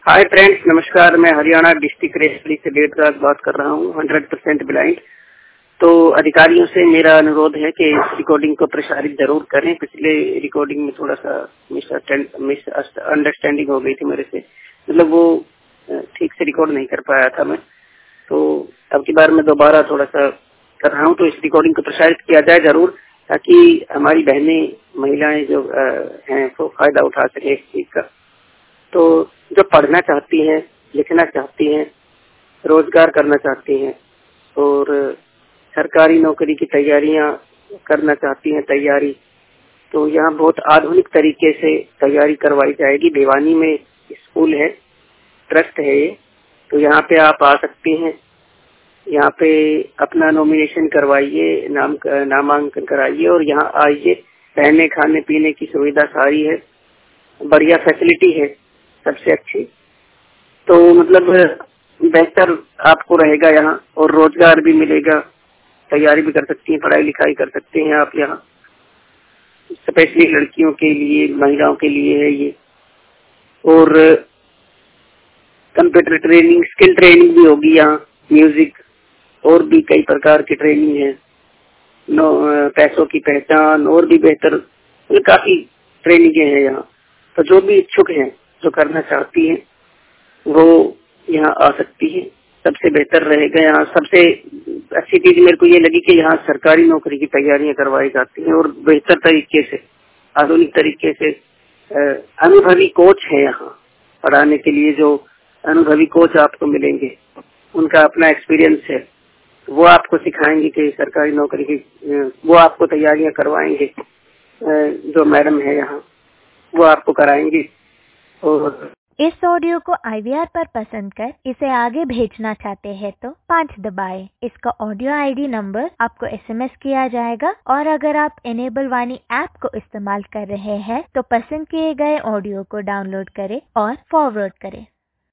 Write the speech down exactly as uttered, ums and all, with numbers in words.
Hi friends, नमस्कार। मैं Haryana district railway से देवराज बात कर रहा हूँ, हंड्रेड परसेंट ब्लाइंड। तो अधिकारियों से मेरा अनुरोध है कि इस रिकॉर्डिंग को प्रसारित जरूर करें। पिछले रिकॉर्डिंग में थोड़ा सा मिस अंडरस्टैंडिंग हो गई थी मेरे से, मतलब वो ठीक से रिकॉर्ड नहीं कर पाया था मैं। तो अब की बार मैं दोबारा थोड़ा सा कर रहा हूँ, तो इस रिकॉर्डिंग को प्रसारित किया जाए जरूर, ताकि हमारी बहनें महिलाएं जो हैं वो फायदा उठा सके इस चीज का। तो जो पढ़ना चाहती हैं, लिखना चाहती हैं, रोजगार करना चाहती हैं और सरकारी नौकरी की तैयारियां करना चाहती हैं तैयारी, तो यहाँ बहुत आधुनिक तरीके से तैयारी करवाई जाएगी। भिवानी में स्कूल है, ट्रस्ट है ये, तो यहाँ पे आप आ सकती हैं। यहाँ पे अपना नॉमिनेशन करवाइए, नाम नामांकन कराइए और यहाँ आइए। रहने खाने पीने की सुविधा सारी है, बढ़िया फैसिलिटी है, सबसे अच्छी। तो मतलब बेहतर आपको रहेगा यहाँ और रोजगार भी मिलेगा। तैयारी भी कर सकती हैं, पढ़ाई लिखाई कर सकते हैं आप यहाँ। स्पेशली लड़कियों के लिए, महिलाओं के लिए है ये। और कंप्यूटर ट्रेनिंग, स्किल ट्रेनिंग भी होगी यहाँ, म्यूजिक और भी कई प्रकार की ट्रेनिंग है। नो पैसों की पहचान और भी बेहतर, मतलब काफी ट्रेनिंगे हैं यहाँ। तो जो भी इच्छुक हैं, जो करना चाहती हैं, वो यहाँ आ सकती है। सबसे बेहतर रहेगा यहाँ। सबसे अच्छी चीज मेरे को ये लगी कि यहाँ सरकारी नौकरी की तैयारियां करवाई जाती हैं और बेहतर तरीके से, आधुनिक तरीके से। अनुभवी कोच है यहाँ पढ़ाने के लिए, जो अनुभवी कोच आपको मिलेंगे, उनका अपना एक्सपीरियंस है, वो आपको सिखाएंगे कि सरकारी नौकरी की, वो आपको तैयारियां करवाएंगे। जो मैडम है यहाँ, वो आपको कराएंगे। और इस ऑडियो को आई वी आर पर पसंद कर इसे आगे भेजना चाहते हैं तो पाँच दबाएं। इसका ऑडियो आई डी नंबर आपको एस एम एस किया जाएगा। और अगर आप इनेबल वाणी ऐप को इस्तेमाल कर रहे हैं तो पसंद किए गए ऑडियो को डाउनलोड करें और फॉरवर्ड करें।